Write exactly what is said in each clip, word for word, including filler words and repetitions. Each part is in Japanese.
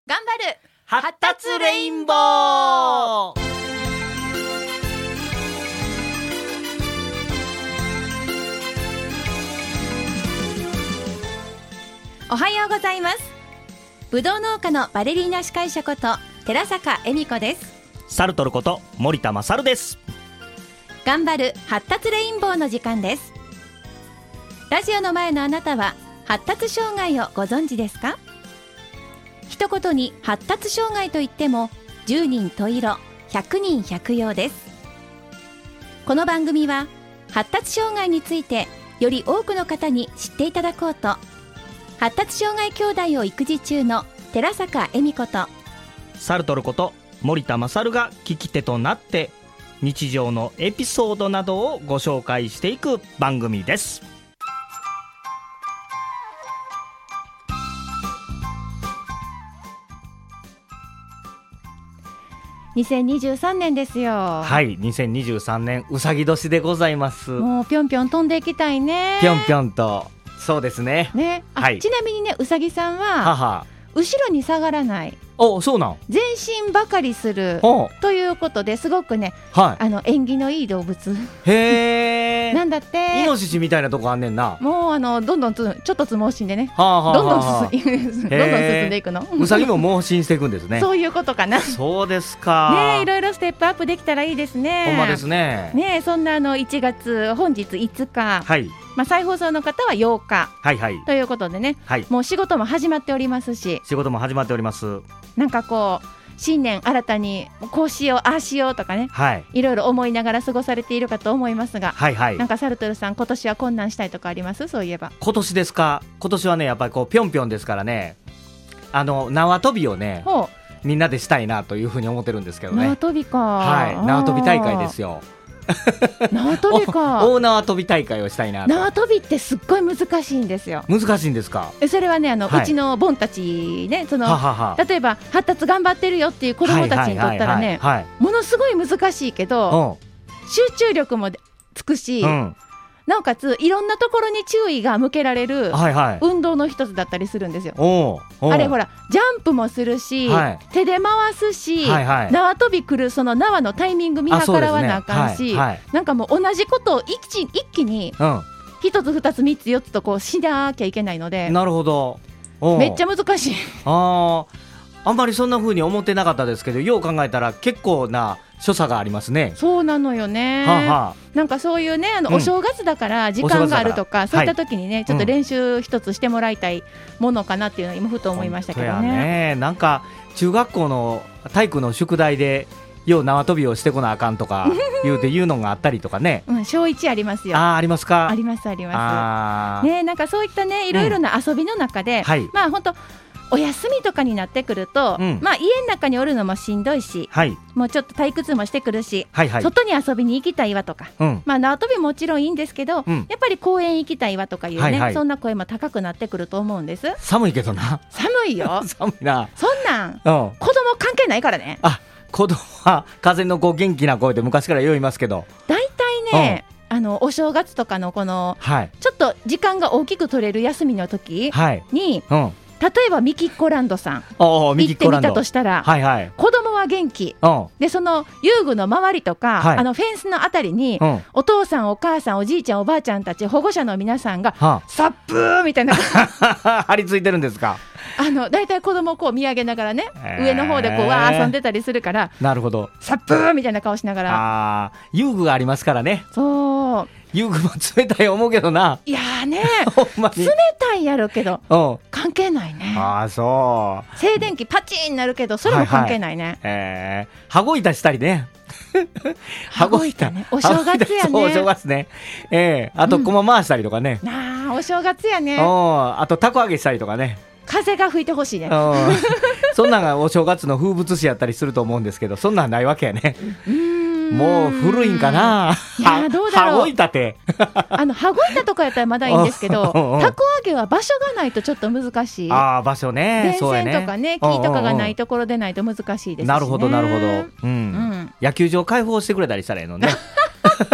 頑張る発達レインボー。 おはようございます。ぶどう農家のバレリーナ司会者こと寺坂恵美子です。 サルトルこと森田勝です。 頑張る発達レインボーの時間です。ラジオの前のあなたは発達障害をご存知ですか？一言に発達障害といってもじゅうにん十色ひゃくにん百葉です。この番組は発達障害についてより多くの方に知っていただこうと、発達障害兄弟を育児中の寺坂恵美子とサルトルこと森田勝が聞き手となって日常のエピソードなどをご紹介していく番組です。 にせんにじゅうさんねんですよ。 はい、にせんにじゅうさんねんうさぎ年でございます。 もうぴょんぴょん飛んでいきたいね。 ぴょんぴょんと、そうですね。 ね、あ、はい、ちなみにね、うさぎさんははは後ろに下がらない。 お、そうなん。 前進ばかりするということですごくね、はい、あの縁起のいい動物。 へー。 なんだって。イノシシみたいなとこあんねんな。 もうあのどんどんつちょっとつ盲信でね、 はあはあ、 どんどん進どんどん進んでいくの。 うさぎも盲信していくんですね。 そういうことかな。 そうですか。 ね、いろいろステップアップできたらいいですね。 ほんまですね。 ね、そんなあのいちがつ本日いつか、はい、まあ、再放送の方はようか、はいはい、ということでね、はい、もう仕事も始まっておりますし、 仕事も始まっております。 なんかこう新年新たにこうしようああしようとかね、はい、いろいろ思いながら過ごされているかと思いますが、はいはい、なんかサルトルさん今年は困難したいとかあります？そういえば今年ですか。今年はねやっぱりこうぴょんぴょんですからね、あの縄跳びをねみんなでしたいなというふうに思ってるんですけどね。 縄跳びか、 はい、縄跳び大会ですよ。 縄跳びか。 大縄跳び大会をしたいなと。 縄跳びってすっごい難しいんですよ。 難しいんですか？ それはね、あの、はい、うちのボンたちね、そのははは例えば発達頑張ってるよっていう子どもたちにとったらね、ものすごい難しいけど、うん、集中力もつくし、うん、なおかついろんなところに注意が向けられる運動の一つだったりするんですよ。おうおう、あれほらジャンプもするし、はい、手で回すし、はいはい、縄跳び来るその縄のタイミング見計らわなあかんし、ね、はいはい、なんかもう同じことを一気、一気に一つ二つ三つ四つとこうしなきゃいけないので。 なるほど。 めっちゃ難しい。 ああんまりそんな風に思ってなかったですけど、よう考えたら結構な所作がありますね。 そうなのよね。はあはあ、なんかそういうね、あの、うん、お正月だから時間があるとか、そういった時にね、はい、ちょっと練習一つしてもらいたいものかなっていうのを今ふと思いましたけど ね, ね。なんか中学校の体育の宿題でよう縄跳びをしてこなあかんとか言うて言うのがあったりとかね。 うん、小一ありますよ。 あ、ありますか？ ありますありますね。なんかそういったね、いろいろな遊びの中で、うん、はい、まあ本当お休みとかになってくると、うん、まあ、家の中におるのもしんどいし、はい、もうちょっと退屈もしてくるし、はいはい、外に遊びに行きたいわとか、うん、まあ、縄跳びもちろんいいんですけど、うん、やっぱり公園行きたいわとかいうね、はいはい、そんな声も高くなってくると思うんです。 寒いけどな。 寒いよ。 寒いな。 そんなん、うん、子供関係ないからね。 あ、子供は風のこう元気な声で昔から言いますけど、 だいたいね、うん、あのお正月とかのこの、はい、ちょっと時間が大きく取れる休みの時に、はい、うん、例えばミキッコランドさん行ってみたとしたら、はいはい、子供は元気で、その遊具の周りとか、はい、あのフェンスのあたりに、うん、お父さんお母さんおじいちゃんおばあちゃんたち保護者の皆さんが、はあ、サップーみたいな張り付いてるんですか？ あのだいたい子供をこう見上げながらね、えー、上の方でこうわー遊んでたりするから、 なるほど、 サップーみたいな顔しながら、 あ、遊具がありますからね。 そう、 遊具も冷たい思うけどな。 いやーねほんまに冷たいやろけど、うん、関係ないね。 あ、そう、 静電気パチンなるけどそれも関係ないね。はいはい、 えー、羽子板したりね羽子板ね、お正月やね。 そう、お正月ね、えー、あと駒回したりとかね、 うん、なあ、お正月やね。 あとたこ揚げしたりとかね。 風が吹いてほしいね。 そんなんがお正月の風物詩やったりすると思うんですけど、そんなんないわけやね。うーん、もう古いんかな。 いや、どうだろう。 羽子板ってあの羽子板とかやったらまだいいんですけどたこ揚げは場所がないとちょっと難しい。 あ、場所ね。 電線とかね、木とかがないところでないと難しいですしね。 なるほどなるほど、うんうん、野球場開放してくれたりしたらいいのね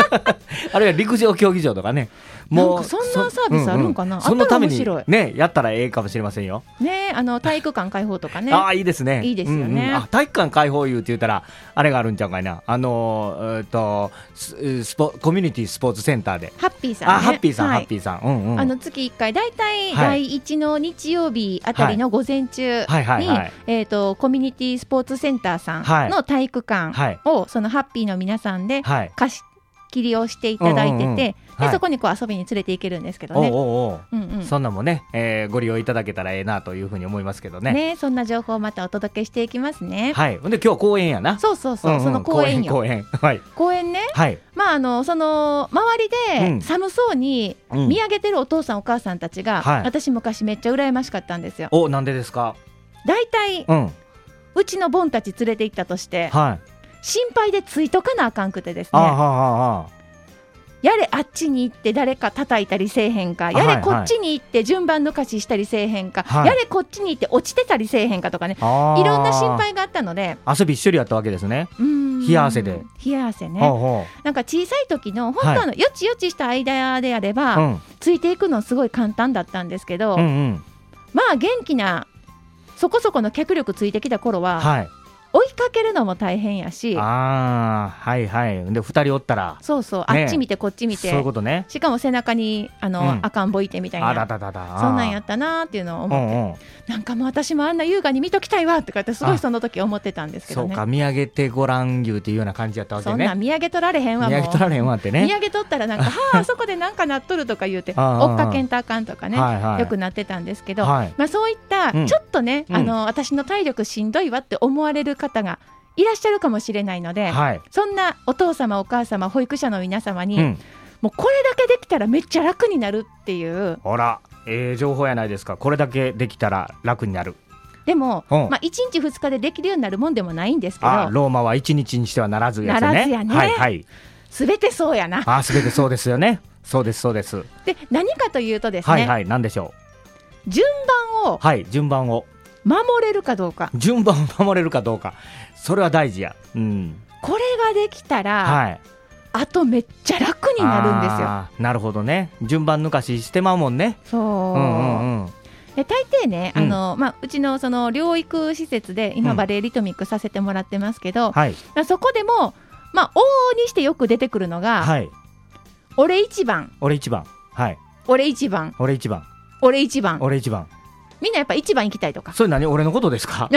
あるいは陸上競技場とかね、 もうなんかそんなサービスあるんかな、うんうん、 そのためにねやったらええかもしれませんよね。あの体育館開放とかねああいいですね、 いいですよね、 うんうん、あ体育館開放言うって言ったらあれがあるんちゃうかいな、あのー、えー、とスポコミュニティスポーツセンターでハッピーさん、ね、 あハッピーさん、 はい、 ハッピーさん、うんうん、 あの月いっかいだいたいだいいちの日曜日あたりの午前中に、はいはいはいはい、えー、とコミュニティスポーツセンターさんの体育館をそのハッピーの皆さんで貸し切りをしていただいてて、うんうんうん、で、はい、そこにこう遊びに連れて行けるんですけどね。おうおうおう、うんうん、 そんなもね、えー、ご利用いただけたらええなというふうに思いますけどね。 ね、そんな情報をまたお届けしていきますね。 はい。で今日は公園やな。 そうそうそう、うんうん、その公園よ。 公園、はい。 公園ね。 はい。 まああのその周りで寒そうに見上げてるお父さんお母さんたちが、うん、私昔めっちゃ羨ましかったんですよ。 お、なんでですか。 だいたい、うん、うちのボンたち連れて行ったとして、はい、心配でついとかなあかんくてですね。あはははやれあっちに行って誰か叩いたりせえへんか、やれこっちに行って順番抜かししたりせえへんか、はい、やれこっちに行って落ちてたりせえへんかとかね、いろんな心配があったので遊び一緒にやったわけですね。うーん、冷や汗で冷や汗ね。ほうほう、なんか小さい時の本当のよちよちした間であれば、はい、ついていくのすごい簡単だったんですけど、うんうん、まあ元気なそこそこの脚力ついてきた頃は、はい、追いかけるのも大変やし、 あーはいはいでふたりおったらそうそう、ね、あっち見てこっち見て、 そういうことね。 しかも背中にあの、うん、赤ん坊いてみたいな、 あだだだだ、 そんなんやったなっていうのを思って、うんうん、なんかもう私もあんな優雅に見ときたいわってかってすごいその時思ってたんですけどね。 そうか、見上げてごらん言うっていうような感じやったわけね。 そんなん見上げとられへんわ、もう見上げとられへんわってね。 見上げとったらなんかはああそこでなんかなっとるとか言うて追っかけんとあかんとかね、はいはい、よくなってたんですけど、はい、まあ、そういったちょっとね、うん、あの私の体力しんどいわって思われる方がいらっしゃるかもしれないので、はい、そんなお父様お母様保育者の皆様に、うん、もうこれだけできたらめっちゃ楽になるっていう、 ほら、ええ情報やないですか。これだけできたら楽になる。 でも、うん、まあ、いちにちふつかでできるようになるもんでもないんですけど、 あローマはいちにちにしてはならずやつね。 ならずやね、はいはい、全てそうやな。 あ全てそうですよね。そうですそうです。 で何かというとですね、 はいはい、何でしょう、順番を、 はい、順番を守れるかどうか。 順番を守れるかどうか、それは大事や、うん、 これができたら、はい、あとめっちゃ楽になるんですよ。 あなるほどね。順番抜かししてまうもんね。 そう、うんうんうん、で大抵ね、あの、うんまあ、うちのその療育施設で今バレエリトミックさせてもらってますけど、うんはい、そこでも、まあ、往々にしてよく出てくるのが、はい、俺一番俺一番、はい、 俺一番俺一番俺一番俺一番、みんなやっぱ一番行きたいとか。 それ何俺のことですか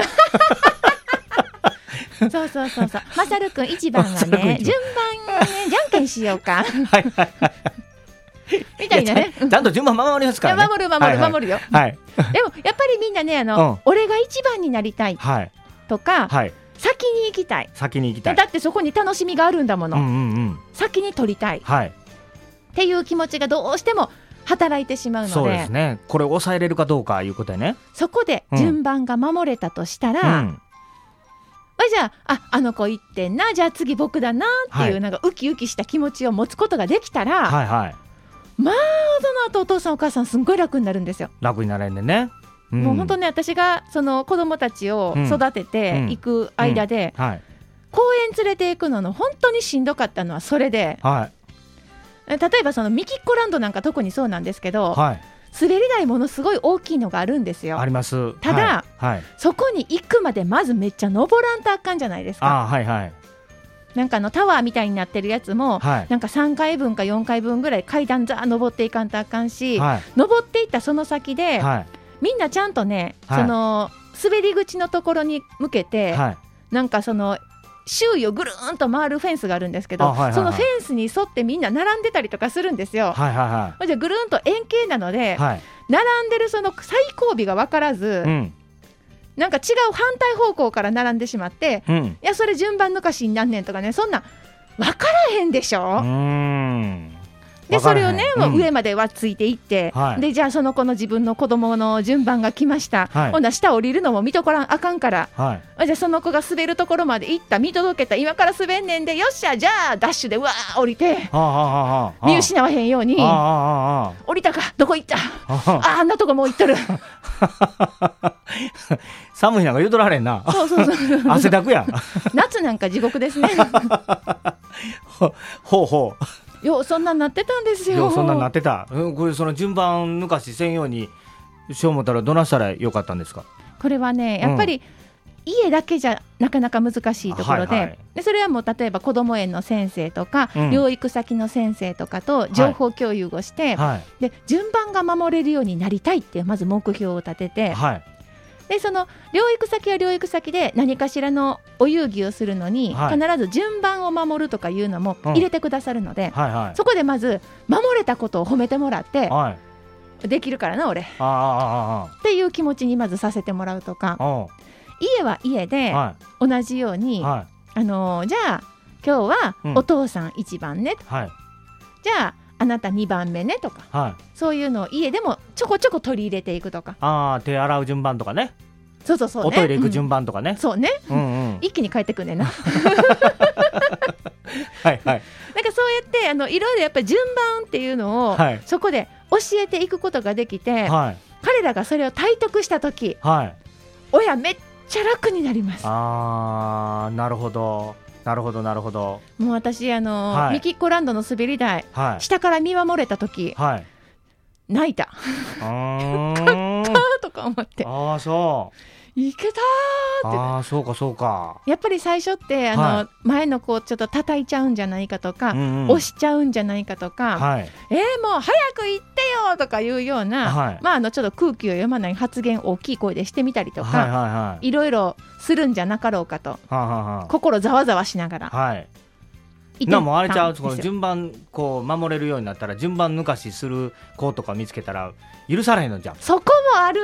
そうそうそうそう、まさるくん一番はね順番ねじゃんけんしようかはいはいはいみたいなね。 ちゃんと順番守りますからね。 守る守る、はいはい、守るよ、はい、でもやっぱりみんなねあの、うん、俺が一番になりたいとか、はい、先に行きたい先に行きたい、 だってそこに楽しみがあるんだもの、うんうんうん、先に取りたい、はい、っていう気持ちがどうしても働いてしまうので、 そうですね、これを抑えれるかどうかいうことやね。 そこで順番が守れたとしたら、うん、じゃあ、あ、あの子行ってんな、じゃあ次僕だなっていう、はい、なんかウキウキした気持ちを持つことができたら、はいはい、まあその後お父さんお母さんすんごい楽になるんですよ。 楽になれんでね、うん、 もう本当ね、私がその子供たちを育てていく間で、うんうんはい、公園連れていくのの本当にしんどかったのはそれで、はい、例えばそのミキッコランドなんか特にそうなんですけど、はい、滑り台ものすごい大きいのがあるんですよ。 あります。 ただ、はいはい、そこに行くまでまずめっちゃ登らんとあかんじゃないですか。あ、はいはい、なんかあのタワーみたいになってるやつも、はい、なんかさんかいぶんかよんかいぶんぐらい階段ざー登っていかんとあかんし、はい、登っていったその先で、はい、みんなちゃんとね、はい、その滑り口のところに向けて、はい、なんかその周囲をぐるーんと回るフェンスがあるんですけど、はいはいはい、そのフェンスに沿ってみんな並んでたりとかするんですよ、はいはいはい、じゃあぐるーんと円形なので、はい、並んでるその最後尾が分からず、うん、なんか違う反対方向から並んでしまって、うん、いやそれ順番抜かしになんねんとかね、そんな分からへんでしょ。うーん、でそれをね、うん、上まではついていって、はい、でじゃあその子の自分の子供の順番が来ました、はい、ほんな下降りるのも見とこらんあかんから、はい、じゃあその子が滑るところまで行った、見届けた、今から滑んねんで、よっしゃじゃあダッシュでうわー降りて、はあはあはあ、見失わへんように、はあはあ、降りたかどこ行った、ああ、あんなとこもう行っとる寒いなんか言うとられんな。そうそうそう汗だくや夏なんか地獄ですねほうほうようそんなんなってたんですよ。 ようそんなんなってた、うん、これその順番抜かしせんようにしよう思ったらどなしたらよかったんですか。 これはねやっぱり、うん、家だけじゃなかなか難しいところ で,、はいはい、でそれはもう例えば子ども園の先生とか、うん、療育先の先生とかと情報共有をして、はい、で順番が守れるようになりたいっていうまず目標を立てて、はい、でその療育先は療育先で何かしらのお遊戯をするのに、はい、必ず順番を守るとかいうのも入れてくださるので、うんはいはい、そこでまず守れたことを褒めてもらって、はい、できるからな俺あっていう気持ちにまずさせてもらうとか、家は家で同じように、はい、あのー、じゃあ今日はお父さんいちばんね、うんはい、じゃああなたにばんめねとか、はい、そういうのを家でもちょこちょこ取り入れていくとか、 あ手洗う順番とかね、 そうそうそう、ね、 おトイレ行く順番とかね、 うん、そうね、うんうん、一気に帰ってくんねんなはいはい、 なんかそうやってあのいろいろやっぱり順番っていうのを、はい、そこで教えていくことができて、はい、彼らがそれを体得したとき、はい、親めっちゃ楽になります。 あーなるほどなるほどなるほど。 もう私あの、はい、ミキッコランドの滑り台、はい、下から見守れたとき、はい、泣いたあーかっかとか思って、 ああそういけたーって、ね、 ああそうかそうか。 やっぱり最初ってあの、はい、前の子をちょっと叩いちゃうんじゃないかとか、うんうん、押しちゃうんじゃないかとか、はい、えー、もう早く行ってよとかいうような、はい、まあ、あのちょっと空気を読まない発言を大きい声でしてみたりとか、はいはいはい、いろいろするんじゃなかろうかと、はあはあ、心ざわざわしながら、はい、 なもうあれちゃう、この順番こう守れるようになったら順番抜かしする子とか見つけたら許されへんのじゃん。 そこもある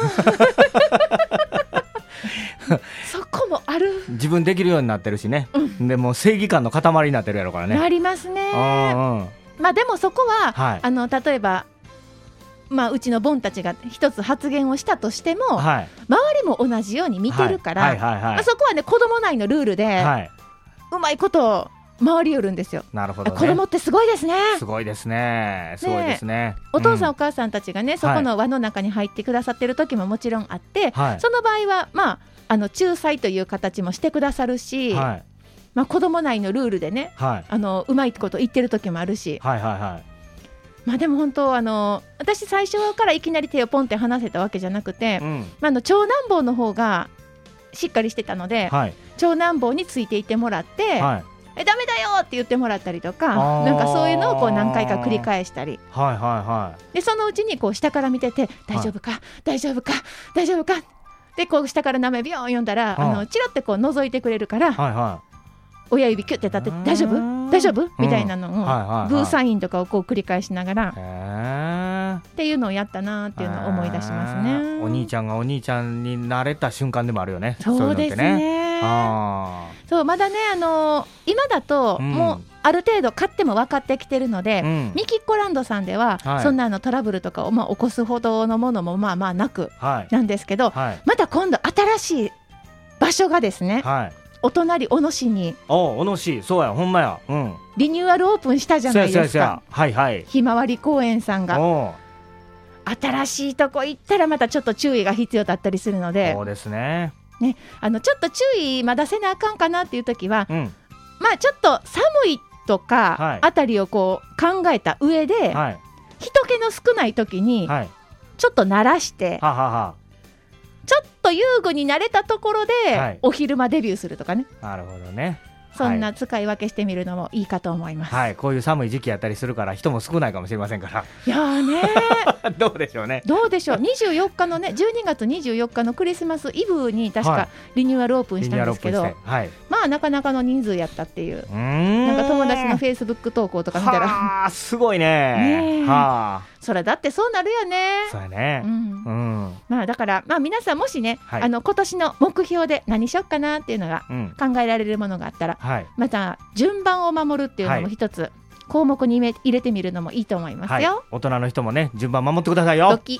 そこもある。 自分できるようになってるしね、うん、でも正義感の塊になってるやろからね。 なりますね。あ、うん、まあでもそこは、はい、あの例えばまあ、うちのボンたちが一つ発言をしたとしても、はい、周りも同じように見てるから、はいはいはいはい、まあ、そこはね子供内のルールで、はい、うまいこと回り寄るんですよ。 なるほどね。 子供ってすごいですね。 すごいですね。すごいですね。 お父さん、うん、お母さんたちがねそこの輪の中に入ってくださってる時ももちろんあって、はい、その場合はまああの仲裁という形もしてくださるし、はい、まあ、子供内のルールでね、はい、あのうまいこと言ってる時もあるし、はいはいはい、まあ、でも本当あの私最初からいきなり手をポンって離せたわけじゃなくて、うん、まあ、あの長男坊の方がしっかりしてたので、はい、長男坊についていってもらって、はい、えダメだよって言ってもらったりとか、なんかそういうのをこう何回か繰り返したり、はいはいはい、でそのうちにこう下から見てて大丈夫か、はい、大丈夫か大丈夫かでこう下から名前ビヨーン読んだら、あのチラってこう覗いてくれるから、はいはい、親指キュッて立てて大丈夫大丈夫みたいなのを、うん、はいはいはい、グーサインとかをこう繰り返しながらっていうのをやったなっていうのを思い出しますね。 お兄ちゃんがお兄ちゃんになれた瞬間でもあるよね。 そうですね。あそうまだね、あのー、今だともうある程度買っても分かってきてるので、うん、ミキッコランドさんでは、はい、そんなのトラブルとかをまあ起こすほどのものもまあまあなくなんですけど、はいはい、また今度新しい場所がですね、はい、お隣小野市に、 お小野市そうやほんまや、うん、 リニューアルオープンしたじゃないですか。 はいはい、 ひまわり公園さんが新しいとこ行ったらまたちょっと注意が必要だったりするので、 そうですね、 ね、あのちょっと注意まだせなあかんかなっていう時は、うん、まあちょっと寒いとか、はい、あたりをこう考えた上で、はい、人気の少ない時に、はい、ちょっと慣らして、はははちょっと遊具に慣れたところで、はい、お昼間デビューするとかね。 なるほどね。 そんな使い分けしてみるのもいいかと思います。 はい、こういう寒い時期やったりするから人も少ないかもしれませんから。 いやーねどうでしょうね。 どうでしょう。にじゅうよっかのね、じゅうにがつにじゅうよっかのクリスマスイブに確かリニューアルオープンしたんですけど、はいはい、まあなかなかの人数やったっていう。うーんなんか友達のフェイスブック投稿とか見たら、 あすごいね。ねはあ。 それだってそうなるよね。 そうやね。うん。うん、まあだからまあ皆さんもしね、はい、あの今年の目標で何しよっかなっていうのが考えられるものがあったら、うんはい、また順番を守るっていうのも一つ項目に入れてみるのもいいと思いますよ。はい、大人の人もね順番守ってくださいよ。 ドキ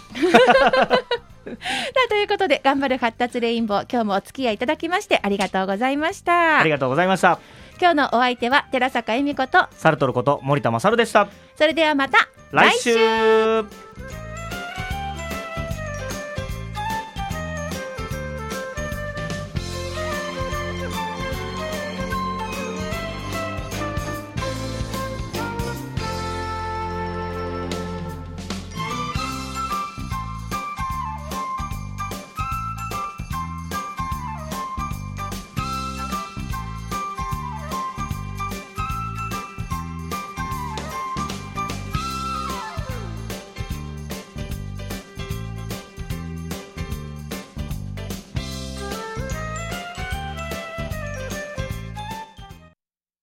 ということで頑張る発達レインボー、今日もお付き合いいただきましてありがとうございました。 ありがとうございました。 今日のお相手は寺坂恵美子とサルトルこと森田勝でした。 それではまた来週。